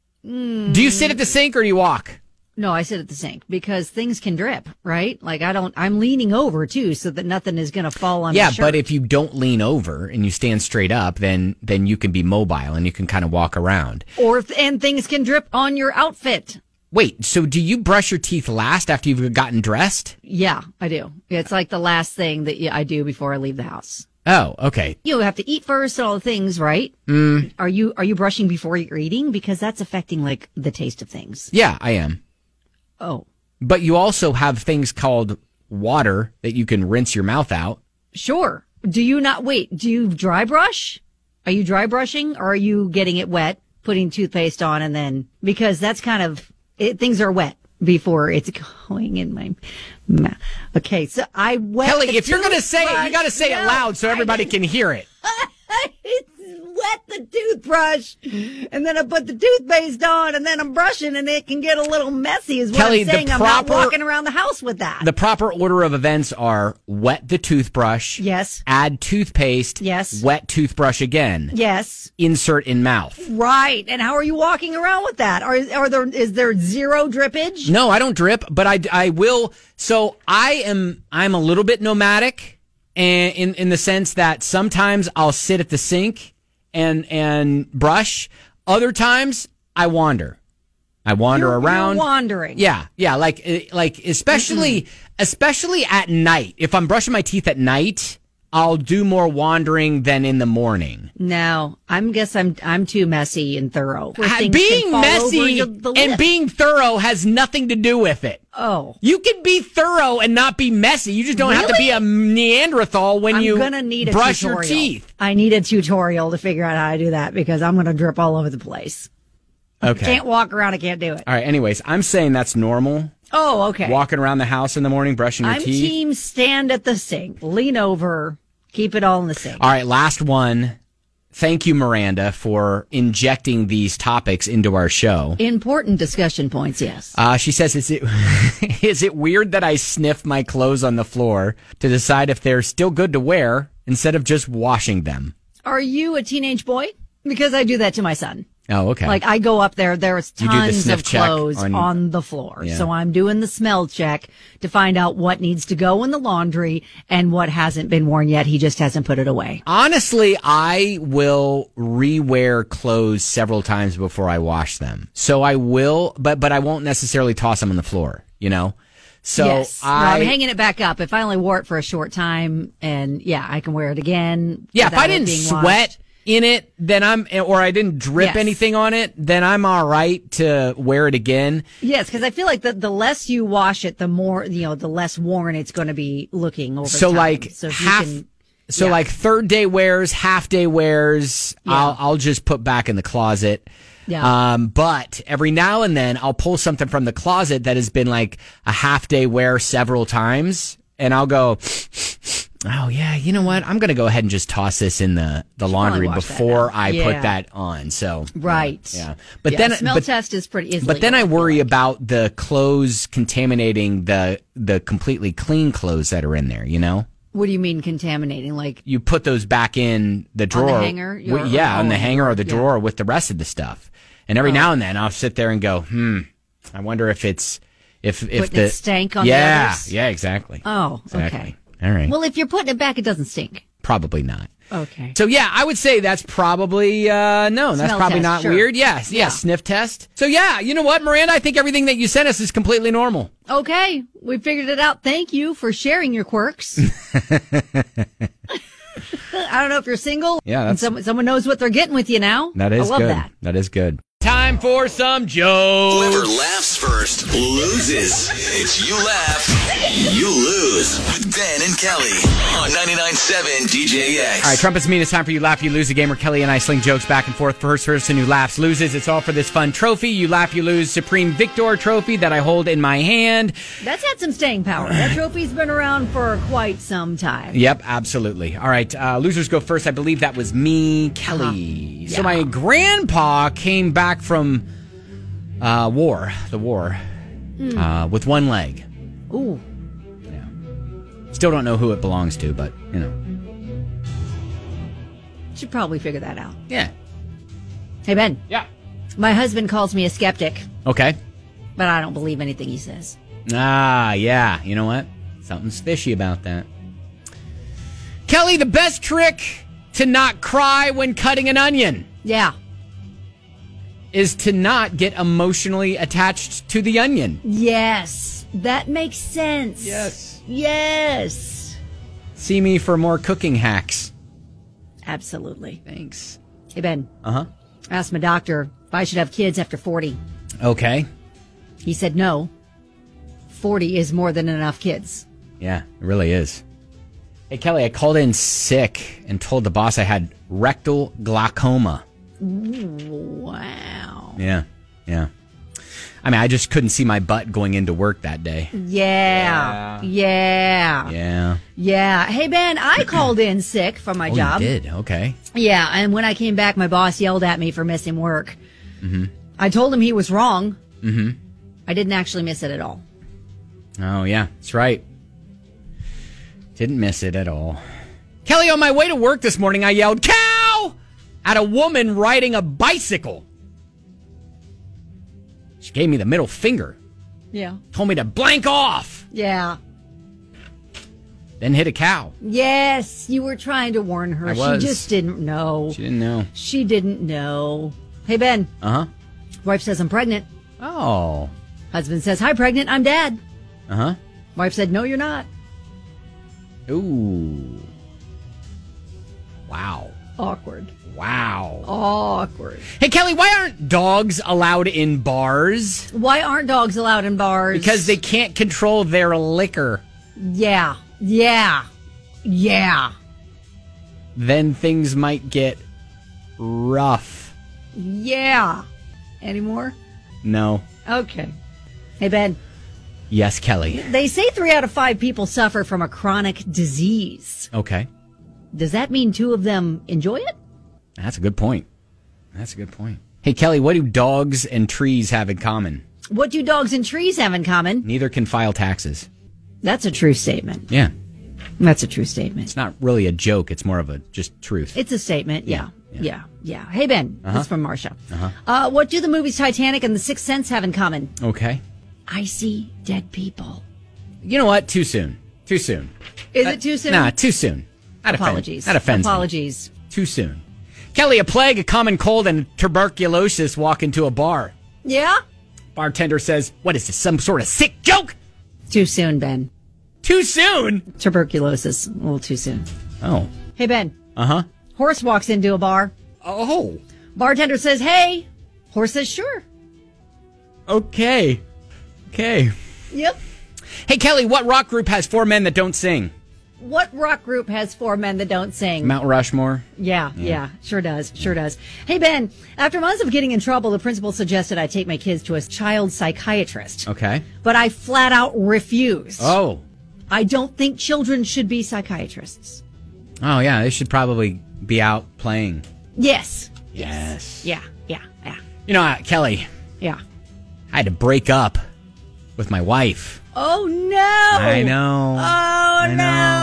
Do you sit at the sink or do you walk? No, I sit at the sink because things can drip, right? I'm leaning over too so that nothing is going to fall on my shirt. Yeah, but if you don't lean over and you stand straight up, then you can be mobile and you can kind of walk around. And things can drip on your outfit. Wait, so do you brush your teeth last after you've gotten dressed? Yeah, I do. It's the last thing that I do before I leave the house. Oh, okay. You have to eat first and all the things, right? Are you brushing before you're eating? Because that's affecting the taste of things. Yeah, I am. Oh. But you also have things called water that you can rinse your mouth out. Sure. Do you dry brush? Are you dry brushing or are you getting it wet, putting toothpaste on and then, because that's kind of, things are wet before it's going in my mouth. Okay, so I wet Kelly, if you're going to say it, you got to say it loud so everybody can hear it. It's wet the toothbrush, and then I put the toothpaste on, and then I'm brushing, and it can get a little messy is what Kelly, I'm saying. I'm not walking around the house with that. The proper order of events are wet the toothbrush. Yes. Add toothpaste. Yes. Wet toothbrush again. Yes. Insert in mouth. Right. And how are you walking around with that? Is there zero drippage? No, I don't drip, but I will. So I'm a little bit nomadic. And in the sense that sometimes I'll sit at the sink and brush. Other times I wander. Around. You're wandering. Yeah. Especially at night. If I'm brushing my teeth at night, I'll do more wandering than in the morning. No, I'm too messy and thorough. Being messy and being thorough has nothing to do with it. Oh. You can be thorough and not be messy. You just don't have to be a Neanderthal when you brush your teeth. I need a tutorial to figure out how to do that because I'm going to drip all over the place. Okay. I can't walk around. I can't do it. All right. Anyways, I'm saying that's normal. Oh, okay. Walking around the house in the morning, brushing your teeth. I'm team stand at the sink, lean over, keep it all in the sink. All right. Last one. Thank you, Miranda, for injecting these topics into our show. Important discussion points, yes. She says, is it weird that I sniff my clothes on the floor to decide if they're still good to wear instead of just washing them? Are you a teenage boy? Because I do that to my son. Oh, okay. I go up there's tons of clothes on the floor. Yeah. So I'm doing the smell check to find out what needs to go in the laundry and what hasn't been worn yet. He just hasn't put it away. Honestly, I will rewear clothes several times before I wash them. So I will, but I won't necessarily toss them on the floor, So yes. I'm hanging it back up. If I only wore it for a short time and I can wear it again. Yeah, if I didn't sweat in it, then or I didn't drip anything on it, then I'm all right to wear it again. Yes, because I feel like the less you wash it, the more, the less worn it's going to be looking over time. Like third day wears, half day wears, I'll just put back in the closet. Yeah. But every now and then I'll pull something from the closet that has been like a half day wear several times, and I'll go, Oh, yeah. You know what? I'm going to go ahead and just toss this in the laundry before I put that on. So Right. Yeah. But then smell test is pretty easily. But then I worry about the clothes contaminating the completely clean clothes that are in there, you know? What do you mean contaminating? Like you put those back in the drawer. On the hanger? On the hanger or the drawer with the rest of the stuff. And every now and then I'll sit there and go, I wonder if it's if the stank on the others? Yeah, exactly. Oh, exactly. okay. All right. Well, if you're putting it back, it doesn't stink. Probably not. Okay. So, yeah, I would say that's probably, no, that's probably test, not sure. weird. Yes, yeah, sniff test. So, yeah, you know what, Miranda? I think everything that you sent us is completely normal. Okay. We figured it out. Thank you for sharing your quirks. I don't know if you're single. Yeah, and someone knows what they're getting with you now. That is I love good. that. That is good. Time for some jokes. Whoever laughs first loses. It's You Laugh, You Lose with Ben and Kelly on 99.7 DJX. All right, trumpets mean it's time for You Laugh, You Lose, a game where Kelly and I sling jokes back and forth. First person who laughs loses. It's all for this fun trophy, You Laugh, You Lose Supreme Victor trophy that I hold in my hand. That's had some staying power. That trophy's been around for quite some time. Yep, absolutely. All right, losers go first. I believe that was me, Kelly. Yeah. So my grandpa came back from the war, with one leg. Ooh. Yeah. Still don't know who it belongs to, but, you know. Should probably figure that out. Yeah. Hey, Ben. Yeah. My husband calls me a skeptic, Okay. but I don't believe anything he says. Ah, yeah. You know what? Something's fishy about that. Kelly, the best trick to not cry when cutting an onion. Yeah. Is to not get emotionally attached to the onion. Yes. That makes sense. Yes. Yes. See me for more cooking hacks. Absolutely. Thanks. Hey, Ben. Uh-huh. I asked my doctor if I should have kids after 40. Okay. He said no. 40 is more than enough kids. Yeah, it really is. Hey, Kelly, I called in sick and told the boss I had rectal glaucoma. Wow. Yeah. I mean, I just couldn't see my butt going into work that day. Yeah. Hey, Ben, I called in sick from my job. You did? Okay. Yeah, and when I came back, my boss yelled at me for missing work. Mm-hmm. I told him he was wrong. Mm-hmm. I didn't actually miss it at all. Oh, yeah, that's right. Didn't miss it at all. Kelly, on my way to work this morning, I yelled, "Cow!" at a woman riding a bicycle. She gave me the middle finger. Yeah. Told me to blank off. Yeah. Then hit a cow. Yes, you were trying to warn her. I was. She just didn't know. She didn't know. She didn't know. Hey, Ben. Uh-huh. Wife says I'm pregnant. Oh. Husband says, "Hi, pregnant. I'm dad." Uh-huh. Wife said, "No, you're not." Ooh. Wow. Awkward. Wow. Awkward. Hey, Kelly, why aren't dogs allowed in bars? Why aren't dogs allowed in bars? Because they can't control their liquor. Yeah. Then things might get rough. Yeah. Any more? No. Okay. Hey, Ben. Yes, Kelly. They say 3 out of 5 people suffer from a chronic disease. Okay. Does that mean 2 of them enjoy it? That's a good point. Hey, Kelly, what do dogs and trees have in common? What do dogs and trees have in common? Neither can file taxes. That's a true statement. Yeah. That's a true statement. It's not really a joke. It's more of a just truth. It's a statement. Yeah. Hey, Ben. Uh-huh. This is from Marsha. Uh-huh. What do the movies Titanic and The Sixth Sense have in common? Okay. I see dead people. You know what? Too soon. Is it too soon? Nah, too soon. Apologies. That offends Apologies. me. Too soon. Kelly, a plague, a common cold, and tuberculosis walk into a bar. Yeah? Bartender says, "What is this, some sort of sick joke?" Too soon, Ben. Too soon? Tuberculosis. A little too soon. Oh. Hey, Ben. Uh-huh. Horse walks into a bar. Oh. Bartender says, "Hey." Horse says, "Sure." Okay. Yep. Hey, Kelly, what rock group has 4 men that don't sing? What rock group has 4 men that don't sing? Mount Rushmore? Yeah. Sure does. Hey, Ben, after months of getting in trouble, the principal suggested I take my kids to a child psychiatrist. Okay. But I flat out refused. Oh. I don't think children should be psychiatrists. Oh, yeah, they should probably be out playing. Yes. Yes. Yeah. You know, Kelly, Yeah. I had to break up with my wife. Oh, no. I know. Oh,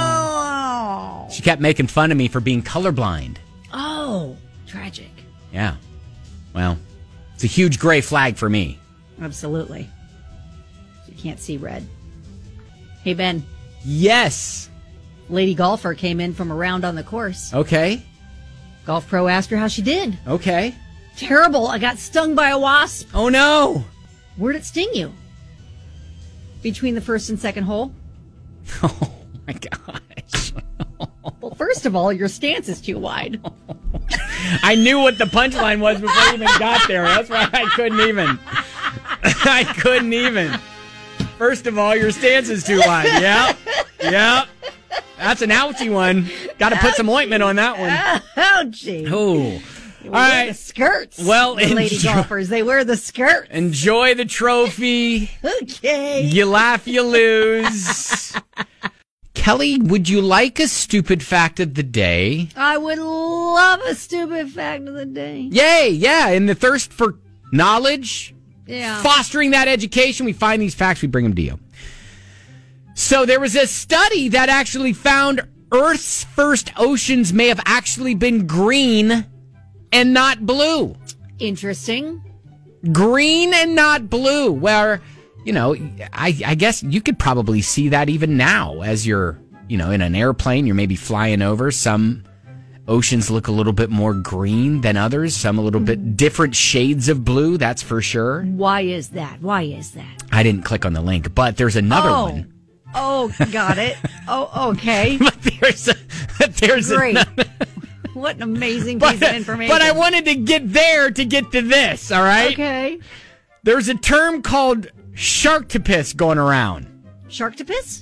no. She kept making fun of me for being colorblind. Oh, tragic. Yeah. Well, it's a huge gray flag for me. Absolutely. You can't see red. Hey, Ben. Yes. Lady golfer came in from a round on the course. Okay. Golf pro asked her how she did. Okay. Terrible. I got stung by a wasp. Oh, no. Where'd it sting you? Between the first and second hole? Oh, my gosh. Well, first of all, your stance is too wide. I knew what the punchline was before I even got there. That's why I couldn't even. I couldn't even. First of all, your stance is too wide. Yep. That's an ouchie one. Got to put some ointment on that one. Ouchie. Oh. All right. The skirts. Well, the lady golfers, they wear the skirt. Enjoy the trophy. Okay. You laugh, you lose. Kelly, would you like a stupid fact of the day? I would love a stupid fact of the day. Yay, yeah. In the thirst for knowledge, Yeah. fostering that education, we find these facts, we bring them to you. So there was a study that actually found Earth's first oceans may have actually been green and not blue. Interesting. Green and not blue. Where, you know, I guess you could probably see that even now as you're, in an airplane, you're maybe flying over. Some oceans look a little bit more green than others. Some a little bit different shades of blue, that's for sure. Why is that? I didn't click on the link, but there's another one. Oh, got it. Oh, okay. But there's Great. another. What an amazing piece of information. But I wanted to get there to get to this, all right? Okay. There's a term called sharktopus going around. Sharktopus?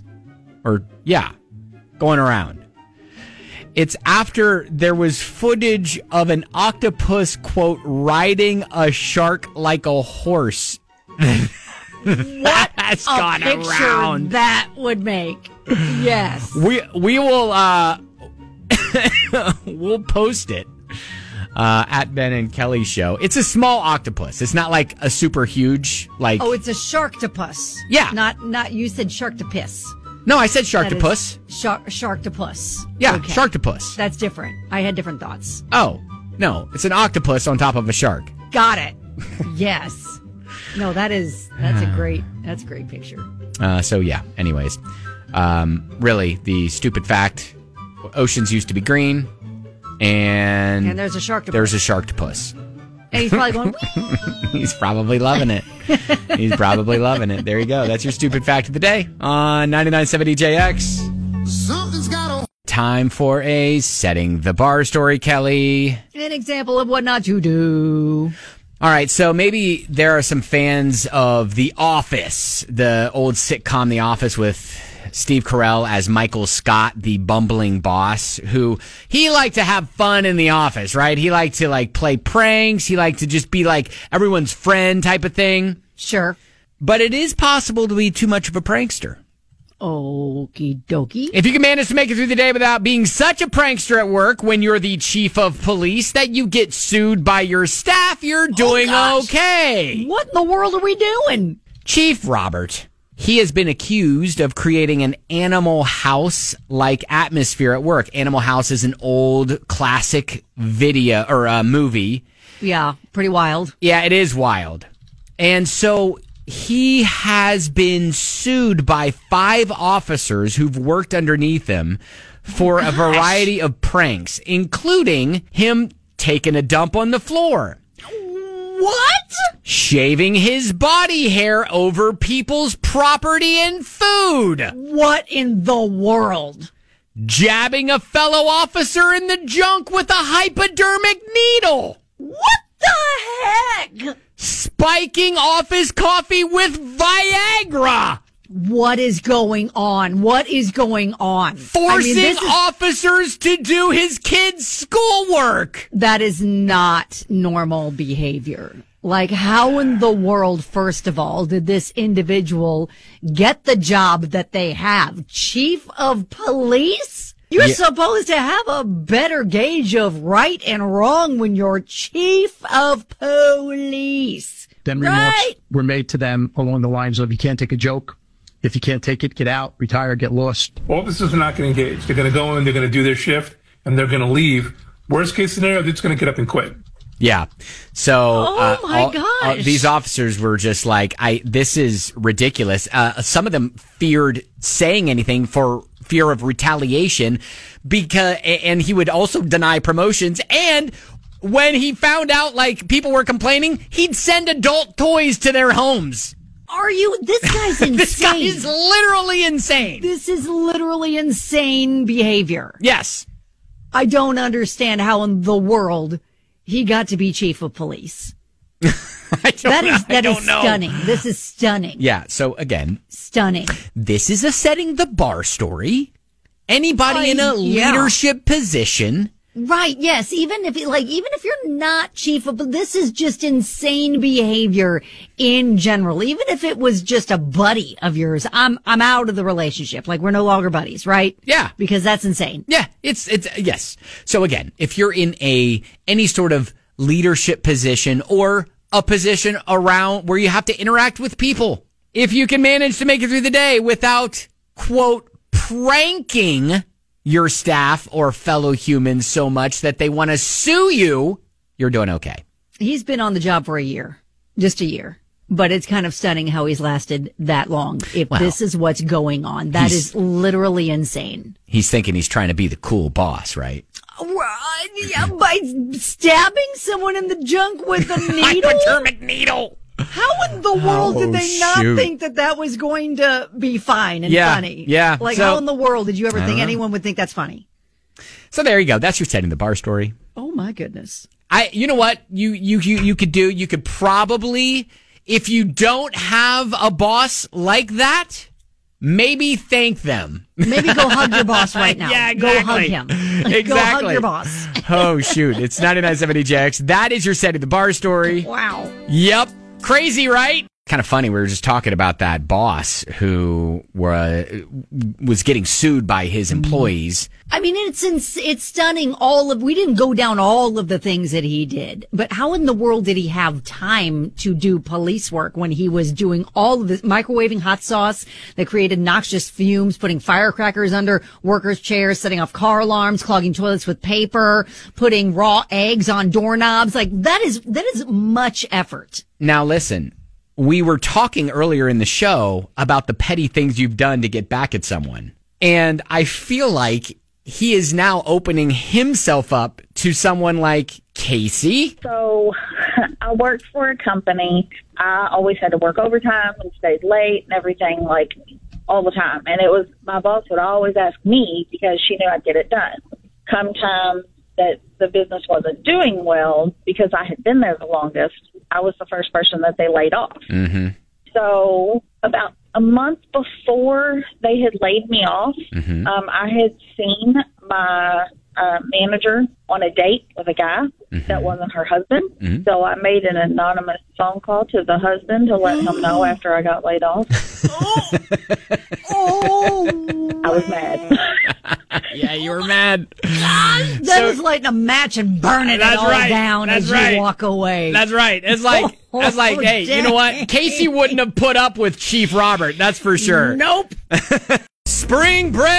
Going around. It's after there was footage of an octopus, quote, riding a shark like a horse. What That's a gone picture around. that would make. Yes. We will we'll post it at Ben and Kelly Show. It's a small octopus. It's not like a super huge Oh, it's a sharktopus. Yeah. Not you said sharktopus. No, I said sharktopus. Sharktopus. Yeah, Okay. sharktopus. That's different. I had different thoughts. Oh, no, it's an octopus on top of a shark. Got it. Yes. No, that's a great picture. So yeah, anyways. Really, the stupid fact, oceans used to be green, and there's a sharktopus. There's a sharktopus. And he's probably going, He's probably loving it. He's probably loving it. There you go. That's your stupid fact of the day on 99.7 DJX. Something's got a... Time for a Setting the Bar story, Kelly. an example of what not to do. All right, so maybe there are some fans of The Office, the old sitcom The Office with Steve Carell as Michael Scott, the bumbling boss, who he liked to have fun in the office, right? He liked to play pranks. He liked to just be everyone's friend type of thing. Sure. But it is possible to be too much of a prankster. Okie dokie. If you can manage to make it through the day without being such a prankster at work when you're the chief of police that you get sued by your staff, you're doing okay. What in the world are we doing? Chief Robert, he has been accused of creating an Animal House-like atmosphere at work. Animal House is an old classic video or movie. Yeah, pretty wild. Yeah, it is wild. And so he has been sued by 5 officers who've worked underneath him for a variety of pranks, including him taking a dump on the floor. What? Shaving his body hair over people's property and food. What in the world? Jabbing a fellow officer in the junk with a hypodermic needle. What the heck? Spiking office coffee with Viagra. What is going on? What is going on? Forcing officers to do his kids' schoolwork. That is not normal behavior. Like, how in the world, first of all, did this individual get the job that they have? Chief of police? You're supposed to have a better gauge of right and wrong when you're chief of police. Then remarks were made to them along the lines of, you can't take a joke. If you can't take it, get out, retire, get lost. Officers are not going to engage. They're going to go in, they're going to do their shift, and they're going to leave. Worst case scenario, they're just going to get up and quit. Yeah. So, my gosh. These officers were just like, this is ridiculous. Some of them feared saying anything for fear of retaliation and he would also deny promotions. And when he found out, like, people were complaining, he'd send adult toys to their homes. This guy's insane. This guy is literally insane. This is literally insane behavior. Yes. I don't understand how in the world he got to be chief of police. That is stunning. This is stunning. Yeah. So again, stunning. This is a setting the bar story. Anybody in a leadership position. Right. Yes. Even if you're not chief of, this is just insane behavior in general. Even if it was just a buddy of yours, I'm out of the relationship. Like, we're no longer buddies, right? Yeah. Because that's insane. Yeah. It's yes. So again, if you're in any sort of leadership position or a position around where you have to interact with people, if you can manage to make it through the day without, quote, pranking your staff or fellow humans so much that they want to sue you, you're doing okay. He's been on the job for a year, just a year. But it's kind of stunning how he's lasted that long. If this is what's going on, that is literally insane. He's thinking he's trying to be the cool boss, right? Yeah, by stabbing someone in the junk with a needle? Hypodermic needle. How in the world did they not think that was going to be fine and funny? Yeah. Like, how in the world did you ever think anyone would think that's funny? So there you go. That's your setting the bar story. Oh my goodness. You know what you could do? You could probably, if you don't have a boss like that, maybe thank them. Maybe go hug your boss right now. Yeah, exactly. Go hug him. Exactly. Go hug your boss. Oh, shoot. It's 99.7 DJX. That is your setting the bar story. Wow. Yep. Crazy, right? Kind of funny. We were just talking about that boss who was getting sued by his employees. I mean, it's stunning. We didn't go down all of the things that he did, but how in the world did he have time to do police work when he was doing all of this, microwaving hot sauce that created noxious fumes, putting firecrackers under workers' chairs, setting off car alarms, clogging toilets with paper, putting raw eggs on doorknobs? Like, that is much effort. Now listen. We were talking earlier in the show about the petty things you've done to get back at someone. And I feel like he is now opening himself up to someone like Casey. So I worked for a company. I always had to work overtime and stayed late and everything, like, all the time. And it was, my boss would always ask me because she knew I'd get it done. Come time that the business wasn't doing well, because I had been there the longest, I was the first person that they laid off. Mm-hmm. So about a month before they had laid me off, I had seen my manager on a date with a guy that wasn't her husband. So I made an anonymous phone call to the husband to let him know after I got laid off. I was mad. Yeah, you were mad. That was lighting a match and burning it all down as you walk away. That's right. It's like, hey, you know what? Casey wouldn't have put up with Chief Robert. That's for sure. Nope. Spring break.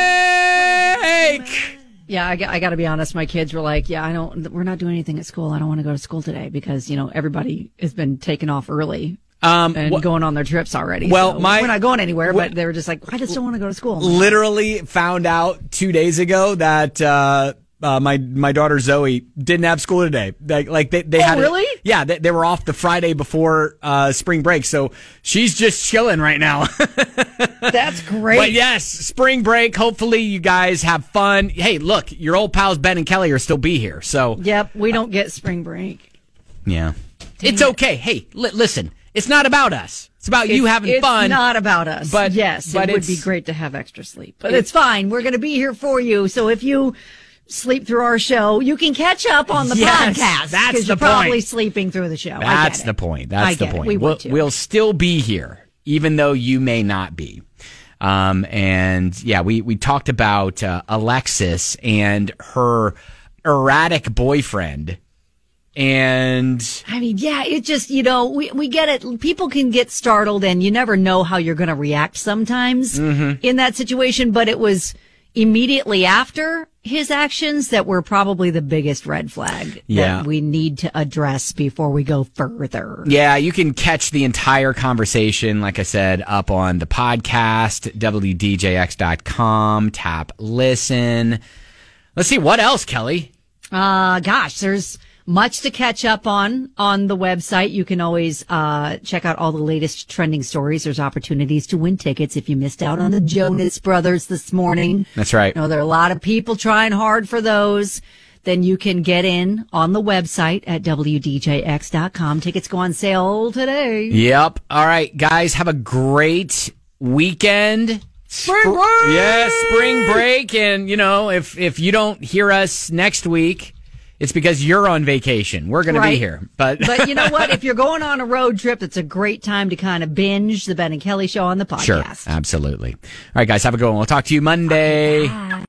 Yeah, I got to be honest. My kids were like, we're not doing anything at school. I don't want to go to school today because, everybody has been taken off early. And going on their trips already. Well, so we're not going anywhere, but they were just like, I just don't want to go to school. Literally found out 2 days ago that my daughter Zoe didn't have school today. They had really? Yeah, they were off the Friday before spring break, so she's just chilling right now. That's great. But yes, spring break. Hopefully you guys have fun. Hey, look, your old pals Ben and Kelly are still be here. So yep, we don't get spring break. Yeah, it's okay. Hey, listen. It's not about us. It's about you having fun. It's not about us. But yes, it would be great to have extra sleep. But it's fine. We're going to be here for you. So if you sleep through our show, you can catch up on the podcast. That's because the you're probably point. sleeping through the show. That's the point. That's the point. We'll still be here, even though you may not be. And yeah, we talked about Alexis and her erratic boyfriend. And I mean, yeah, it just, we get it. People can get startled and you never know how you're going to react sometimes in that situation. But it was immediately after his actions that were probably the biggest red flag that we need to address before we go further. Yeah, you can catch the entire conversation, like I said, up on the podcast, WDJX.com, tap listen. Let's see, what else, Kelly? Gosh, there's much to catch up on the website. You can always check out all the latest trending stories. There's opportunities to win tickets if you missed out on the Jonas Brothers this morning. That's right. There are a lot of people trying hard for those. Then you can get in on the website at WDJX.com. Tickets go on sale today. Yep. All right, guys, have a great weekend. Spring break! Yeah, spring break. And, if you don't hear us next week, it's because you're on vacation. We're going to be here. But you know what? If you're going on a road trip, it's a great time to kind of binge the Ben and Kelly Show on the podcast. Sure, absolutely. All right, guys, have a good one. We'll talk to you Monday. Bye.